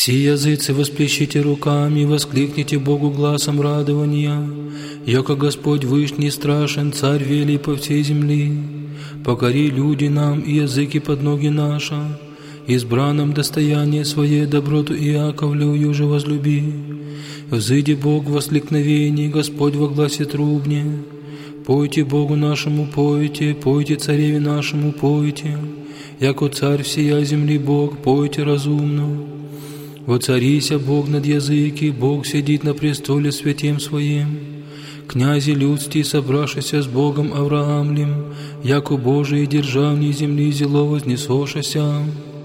Все языцы восплещите руками, воскликните Богу гласом радования, яко Господь Вышний страшен, Царь велий по всей земли. Покори люди нам и языки под ноги наши, избранном достояние свое доброту Иаковлю же возлюби. Взыди Бог в воскликновении, Господь во гласе трубне. Пойте Богу нашему, пойте, пойте Цареве нашему, пойте, яко Царь всея земли Бог, пойте разумно. Воцарися Бог над языки, Бог сидит на престоле святем Своим. Князи людские, собравшися с Богом Авраамлем, яко Божие державней земли зело вознесошася.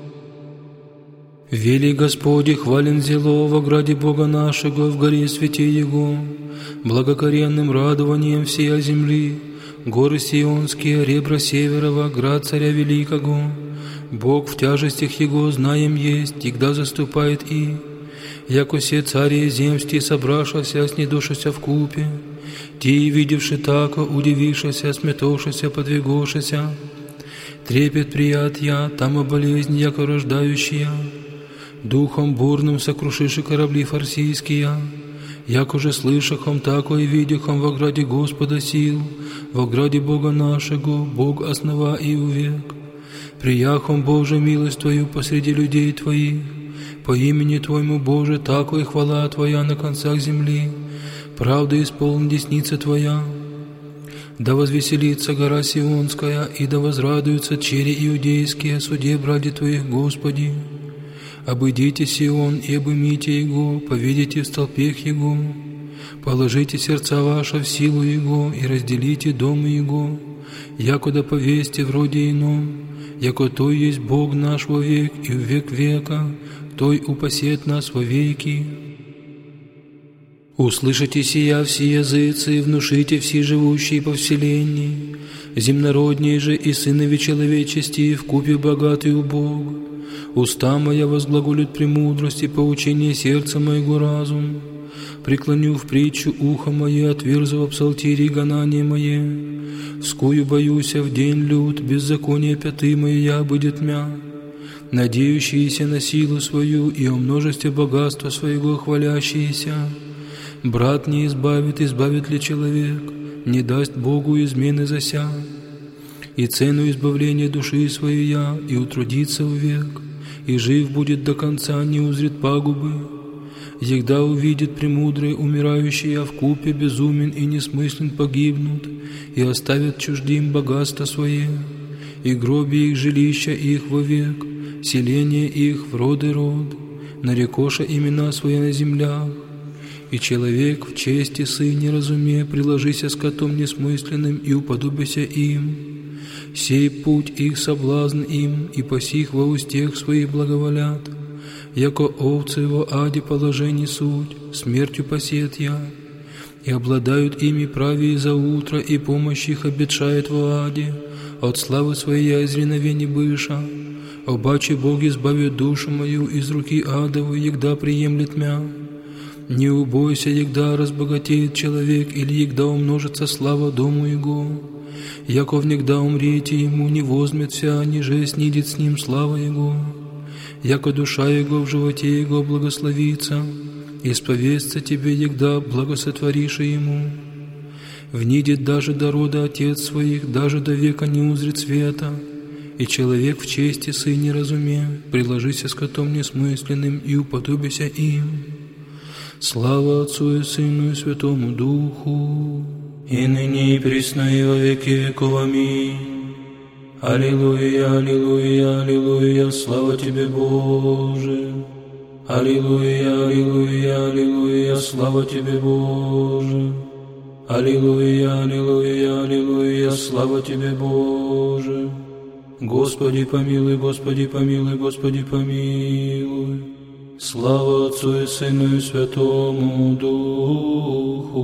Вели Господи, хвален зело во граде Бога нашего, в горе святе Его, благокоренным радованием всея земли, горы Сионские, ребра Северова, град Царя Великого. Бог в тяжестях Его знаем есть, тогда заступает и, яко все цари земские, собравшися, снедушися в купе, те, видевши тако, удивившися, сметовшися, подвигошися, трепет приятия, там о болезни, яко рождающая, духом бурным сокрушиши корабли фарсийские, яко же слышахом, тако и видяхом во граде Господа сил, во граде Бога нашего, Бог основа и увек. Прияхом, Боже, милость Твою посреди людей Твоих, по имени Твоему, Боже, тако и хвала Твоя на концах земли, правда исполни десница Твоя. Да возвеселится гора Сионская, и да возрадуются чери иудейские, суде бради Твоих, Господи. Обыдите Сион и обымите его, повидите в столпех его, положите сердца ваши в силу его и разделите дом его, якуда повесьте вроде ином, яко Той есть Бог наш во век и в век века, Той упасет нас во веки. Услышите сия все языцы, и внушите все живущие по вселенной, земнородние же и сынови человечести, вкупе богатый Бог. Уста моя возглаголит премудрости, поучение сердца моего разум. Преклоню в притчу ухо мое, отверзу в псалтире гонание мое. Вскую боюся в день люд, беззаконие пяты моя будет мя. Надеющиеся на силу свою и о множестве богатства своего хвалящиеся. Брат не избавит, избавит ли человек, не даст Богу измены зася. И цену избавления души своей я, и утрудится век, и жив будет до конца, не узрит пагубы. Егда увидит премудрые умирающие, вкупе безумен и несмыслен погибнут, и оставят чуждим богатство свое, и гроби их жилища их вовек, селение их в род и род, нарекоша имена свои на землях. И человек в чести сыне разуме, приложися скотом несмысленным и уподобися им. Сей путь их соблазн им, и посих во устех своих благоволят. Яко овцы во аде положений суть, смертью посеет я. И обладают ими правее за утро, и помощь их обетшает во аде. От славы своей я из реновений быша. Обаче Бог избавит душу мою из руки адовой, егда приемлет мя. Не убойся, егда разбогатеет человек, или егда умножится слава дому его. Яков негда умрете ему, не возьмет вся, ниже снидет с ним слава его. Яко душа его в животе его благословится, исповестся тебе, егда благосотворишь ему. Внидит даже до рода отец своих, даже до века не узрит света. И человек в чести сыне разуме, приложися скотом несмысленным и уподобися им. Слава Отцу и Сыну и Святому Духу, и ныне и присно и во веки веков. Аминь. Аллилуйя, аллилуйя, аллилуйя, слава Тебе, Боже. Аллилуйя, аллилуйя, аллилуйя, слава Тебе, Боже. Аллилуйя, аллилуйя, аллилуйя, слава Тебе, Боже. Господи помилуй, Господи помилуй, Господи помилуй. Слава Отцу и Сыну и Святому Духу,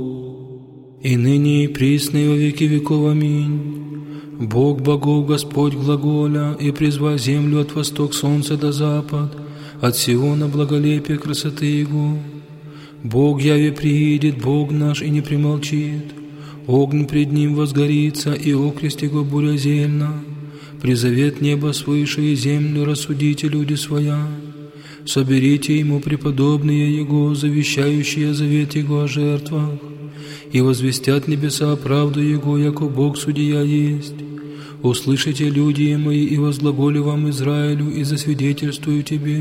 и ныне и присно и во веки веков. Аминь. Бог богов, Господь глаголя, и призвал землю от восток солнца до запад, от Сиона благолепия красоты Его. Бог яве приидет, Бог наш, и не примолчит. Огонь пред Ним возгорится, и окрест Его буря зельна. Призовет небо свыше, и землю рассудите люди своя. соберите ему преподобные его, завещающие завет его о жертвах, и возвестят небеса правду его, яко Бог судья есть. Услышите, люди мои, и возглаголю вам Израилю, и засвидетельствую тебе.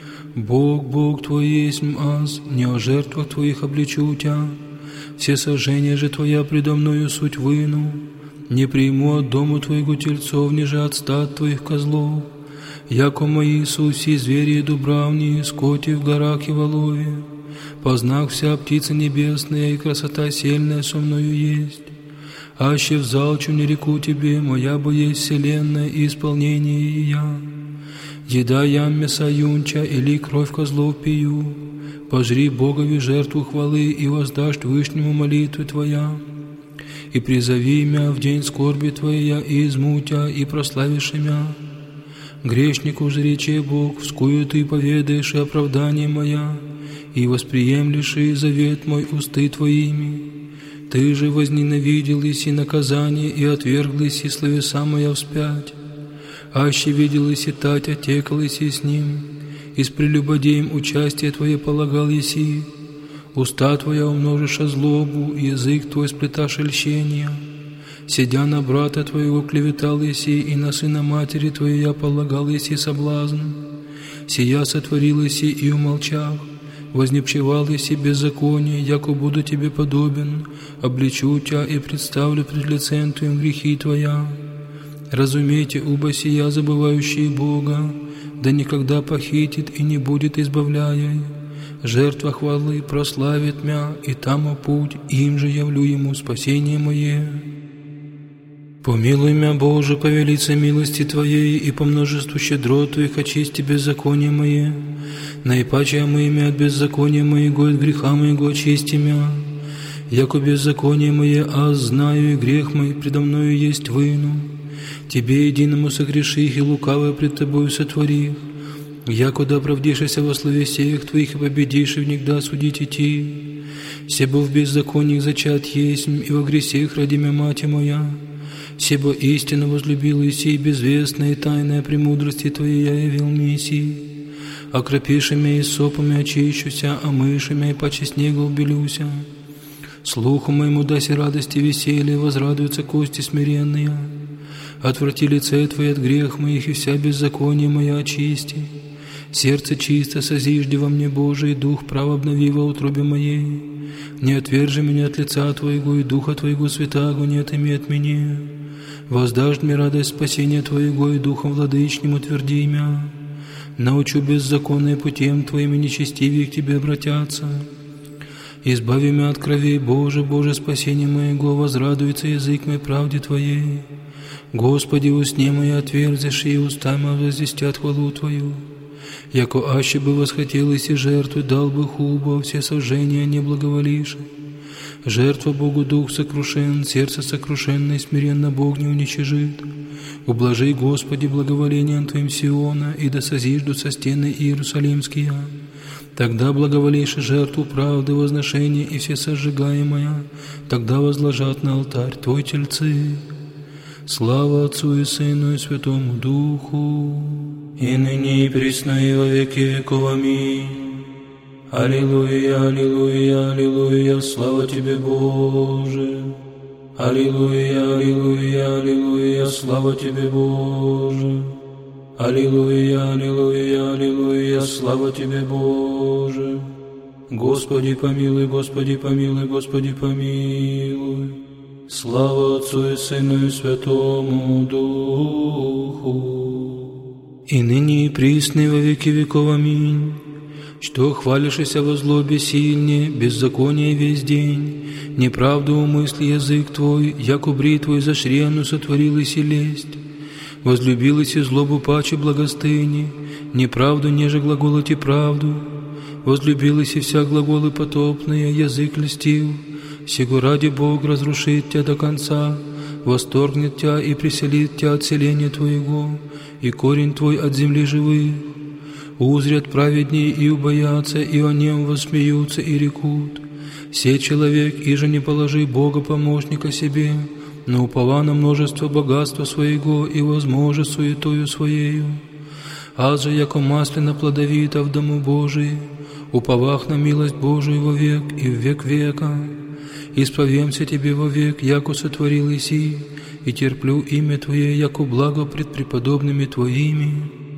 Бог твой есть аз, не о жертвах твоих обличу тебя. Все сожжения же твоя предо мною суть выну. Не приму от дому твоего тельцов, ниже от стад твоих козлов. Яко мои суси, звери дубравни, скоти в горах и волове. Познак вся птица небесная, и красота сильная со мною есть. Аще взалчу не реку тебе, моя бы есть вселенная и исполнение ее. Еда я мяса юнча или кровь козлов пью. Пожри Богови жертву хвалы, и воздашь Вышнему молитвы твоя. И призови мя в день скорби твоя, и изму тя, и прославишь мя. Грешнику же рече Бог, вскую ты поведаешь и оправдание моя, и восприемлешь и завет мой усты твоими. Ты же возненавидел еси наказание, и отвергл еси словеса моя вспять. Аще видел еси тать, отекал еси с ним, и с прелюбодеем участие твое полагал еси. Уста твоя умножишь злобу, язык твой сплеташь льщения. Сидя на брата твоего клеветал еси, и на сына матери твоей я полагал еси соблазн. Сия сотворил еси и умолчав, вознепчевал еси беззаконие, яко буду тебе подобен, обличу тебя и представлю пред лицем твоим грехи твоя. Разумейте, уба сия забывающий Бога, да никогда похитит и не будет избавляя. Жертва хвалы прославит мя, и там путь, им же явлю ему спасение мое. Помилуй мя, Боже, по велице милости Твоей, и по множеству щедрот Твоих очисти беззаконие мое. Наипаче омый мя от беззакония моего, от греха моего очисти мя. Яко беззаконие мое, аз знаю, и грех мой предо мною есть выну. Тебе единому согреших, и лукавое пред Тобою сотворих. Яко да оправдишься во слове сеях Твоих, и победишь, и внегда судить идти. Себо в беззакониях зачат есть, и во гресех ради мя мать моя. Себо истинно возлюбил еси, безвестная и тайная премудрости Твоей я явил месси. Окропиши мя и сопами очищуся, а мыши мя и паче снега убелюся. Слуху моему даси радости веселье, возрадуются кости смиренные. Отврати лице Твое от грех моих, и вся беззаконие моя очисти. Сердце чисто созижди во мне, Боже, и дух прав обнови во утробе моей. Не отвержи меня от лица Твоего, и духа Твоего святаго не отыми от меня. Воздашь мне радость спасения Твоего, и духом владычним утверди мя. Научу беззаконные путем Твоими, нечестивее к Тебе обратятся. Избави мя от крови, Боже, Боже, спасение моего, возрадуется язык мой правде Твоей. Господи, усне мои отверзишь, и уста мои возвестят хвалу Твою. Яко аще бы восхотел и жертву, дал бы хуба, все сожжения не благоволишь. Жертва Богу дух сокрушен, сердце сокрушенное, смиренно Бог не уничижит. Ублажи, Господи, благоволением Твоим Сиона, и да созиждутся стены Иерусалимские. Тогда благоволишь жертву правды, возношения и все сожигаемое, тогда возложат на алтарь Твой тельцы. Слава Отцу и Сыну и Святому Духу, и ныне и присно и во веки веков. Аминь. Аллилуйя, аллилуйя, аллилуйя, слава Тебе, Боже. Аллилуйя, аллилуйя, аллилуйя, слава Тебе, Боже. Аллилуйя, аллилуйя, аллилуйя, слава Тебе, Боже. Господи помилуй, Господи помилуй, Господи помилуй. Слава Отцу и Сыну и Святому Духу, и ныне и присно и во веки веков. Аминь. Что хвалишься во злобе сильнее, беззаконие весь день, неправду умысли язык Твой, яко бритвой зашрену сотворил и лесть. Возлюбилась и злобу паче благостыни, неправду неже глаголоти правду. Возлюбилась и вся глаголы потопные, язык льстив. Сего ради Бог разрушит тебя до конца, восторгнет тебя и преселит тебя от селения Твоего, и корень Твой от земли живых. Узрят праведнее и убоятся, и о нем воссмеются и рекут. Се человек, иже не положи Бога помощника себе, но упова на множество богатства своего и возможет суетою своею. аз же, яко маслина плодовита в дому Божий, уповах на милость Божию во век и в век века. Исповемся Тебе во век, яко сотворил Иси, и терплю имя Твое, яко благо пред преподобными Твоими.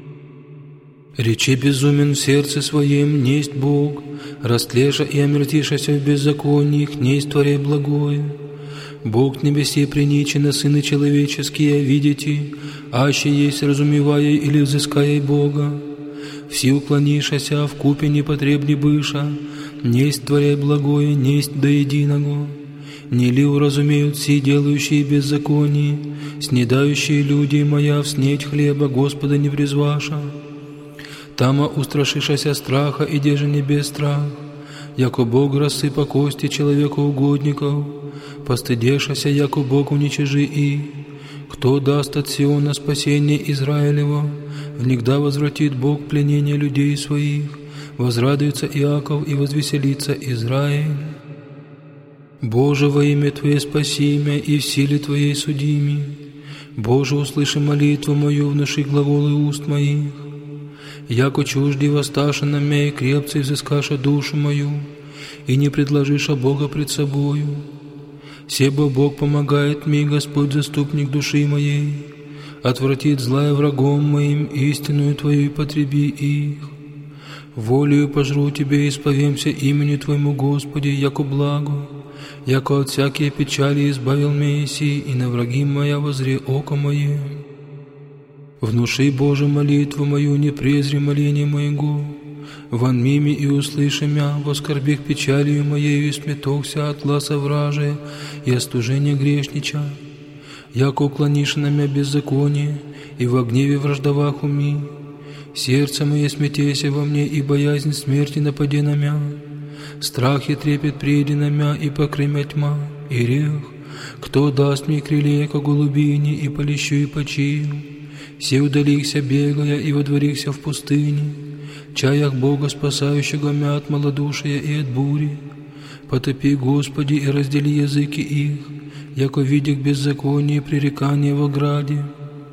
Речи безумен в сердце своем, несть Бог, растлеша и омертишася в беззакониях, несть творя благое. Бог небесе приничено, сыны человеческие, видите, аще есть разумевая или взыская Бога. Все уклонишася, в купе непотребни быша, несть творя благое, несть до единого. Не ли уразумеют все делающие беззаконие, снедающие люди моя, вснеть хлеба Господа не призваша? Тама устрашишася страха, и деже не без страх, яко Бог рассыпа кости человека угодников, постыдешася, яко Бог уничижи и. Кто даст от Сиона спасение Израилева, внегда возвратит Бог пленение людей своих, возрадуется Иаков и возвеселится Израиль. Боже, во имя Твое спаси меня, и в силе Твоей суди меня. Боже, услыши молитву мою, внуши глаголы уст моих. Яко чужди воссташа на меня, и крепце взыскаша душу мою, и не предложиша Бога пред собою. Себо Бог помогает мне, Господь заступник души моей, отвратит злая врагом моим, истинную Твою и потреби их. Волею пожру Тебе, исповемся имени Твоему, Господи, яко благо, яко от всякие печали избавил меня Иси, и на враги моя возре око мое. Внуши, Боже, молитву мою, не презри моление моего, вон мими и услыши мя, во скорбях печалью моею, и сметохся от гласа вражия и остужения грешнича. Яко уклонишь на мя беззаконие, и во гневе враждовах уми. Сердце мое смятейся во мне, и боязнь смерти напади на мя. Страх и трепет приди на мя, и покрымя тьма, и рех. Кто даст мне крылья, ко голубине, и полещу и почию? Все удалихся, бегая, и водворихся в пустыне, чаях Бога, спасающего мя от малодушия и от бури. Потопи, Господи, и раздели языки их, яко видях беззаконие пререкания в ограде.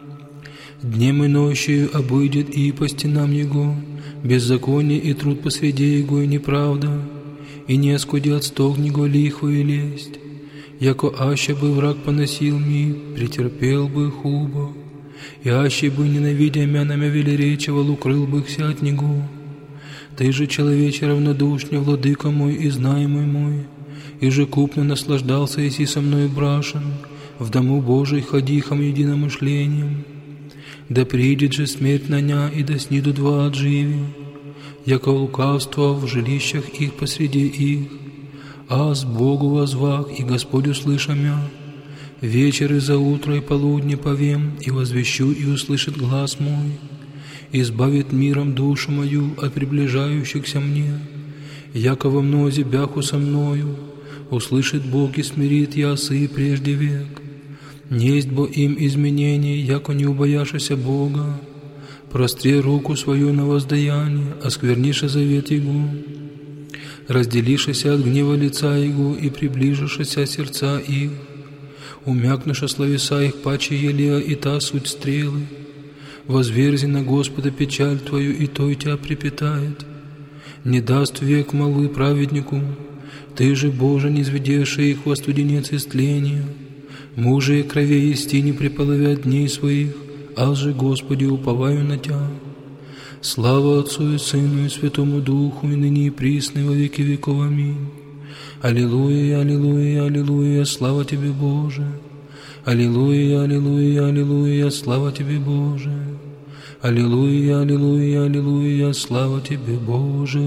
Днем и ночью обыдет и по стенам Его, беззаконие и труд по среде Его и неправда, и не оскудят стог Него лиху и лесть. Яко аще бы враг поносил ми, претерпел бы хубо, и аще бы, ненавидя мя на мя велеречивал, укрыл бы их от Него. Ты же, человече равнодушный, владыка мой и знаемый мой, и же купно наслаждался еси со мною брашен, в дому Божий ходихом единомышлением. Да придет же смерть на ня, и да сниду два отживи, яко лукавство в жилищах их посреди их. Аз Богу возвах, и Господь услыша мя. Вечер и за утро и полудне повем, и возвещу, и услышит глас мой. Избавит миром душу мою от приближающихся мне. Яко во мнозе бяху со мною, услышит Бог и смирит ясы прежде век. Несть бо им изменений, яко не убояшися Бога. Простри руку свою на воздаяние, оскверниша завет Его. Разделишися от гнева лица Его и приближишися сердца их. Умякнуша словеса их паче елея, и та суть стрелы. Возверзи на Господа печаль Твою, и той Тебя припитает. Не даст век молвы праведнику, Ты же, Боже, не изведешь их во студенец истления. Мужи и крови исти не приполовят дней своих, аз же, Господи, уповаю на Тя. Слава Отцу и Сыну и Святому Духу, и ныне и присно, и во веки веков. Аминь. Аллилуйя, аллилуйя, аллилуйя, слава Тебе, Боже. Аллилуйя, аллилуйя, аллилуйя, слава Тебе, Боже. Аллилуйя, аллилуйя, аллилуйя, слава Тебе, Боже.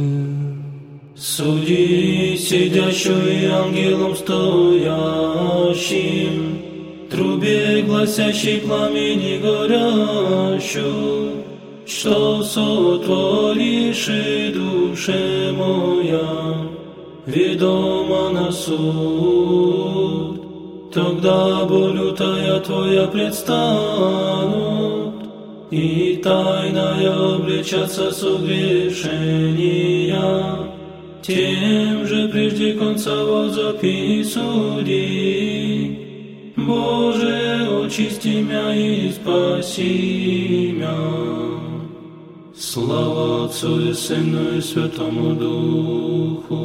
Суди сидящую и ангелом стоящим, трубе гласящей пламени горящую, что сотворишь и душе моя, ведома на суд. Тогда боль лютая Твоя предстанут, и тайная обличатся согрешения. Тем же прежде конца возопи суди. Боже, очисти мя и спаси мя. Слава Отцу и Сыну и Святому Духу.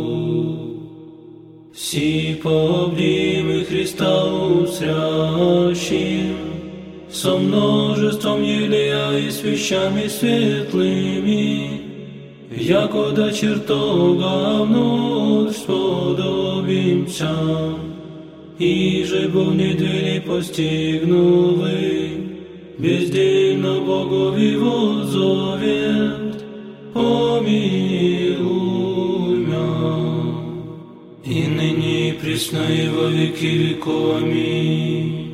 Си побдимы Христа усрящим, со множеством елея и свещами светлыми, якода чертога вновь сподобимся, и же бо в недели постигнули, бездельно Богови воззовет, помилуй мя. И ныне и присно и во веки веков. Аминь.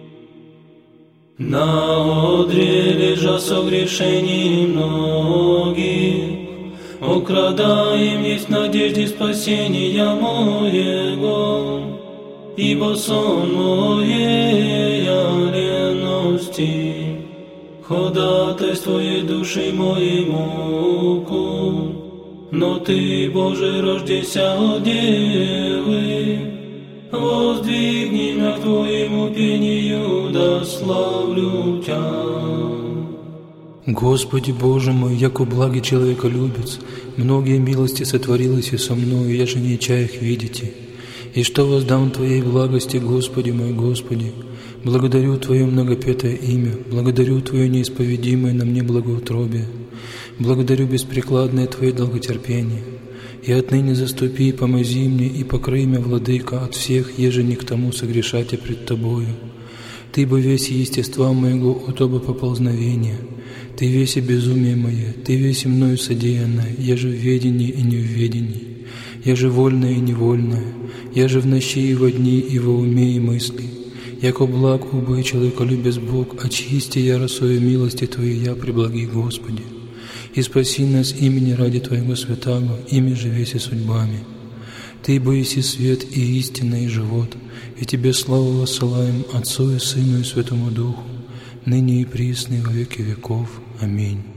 На одре лежа согрешений многих, окрадаем есть надежде спасения моего, ибо сон моей лености, ходатайствует души моей муку. Но Ты, Боже, рождеся от Девы, воздвигни меня к Твоему пению, да славлю Тя. Господи Боже мой, яко благий человеколюбец, многие милости сотворилось и со мною, я же не чаях видите. И что воздам Твоей благости, Господи мой, Господи? Благодарю Твое многопетое имя, благодарю Твое неисповедимое на мне благоутробие, благодарю беспрекладное Твое долготерпение. И отныне заступи, помози мне и покрой меня, Владыка, от всех, еже не к тому согрешате пред Тобою. Ты бы весь естества моего от оба поползновения, Ты весь и безумие мое, Ты весь и мною содеянное, я же в ведении и не в ведении, я же вольное и невольное, я же в ночи и во дни и во уме и мысли. Яко благ убой человеколюбец Бог, очисти я росою милости Твоей, я преблаги Господи. И спаси нас имени ради Твоего святаго, ими же веси судьбами. Ты боиси свет и истина и живот, и Тебе славу воссылаем Отцу и Сыну и Святому Духу, ныне и присно и во веки веков. Аминь.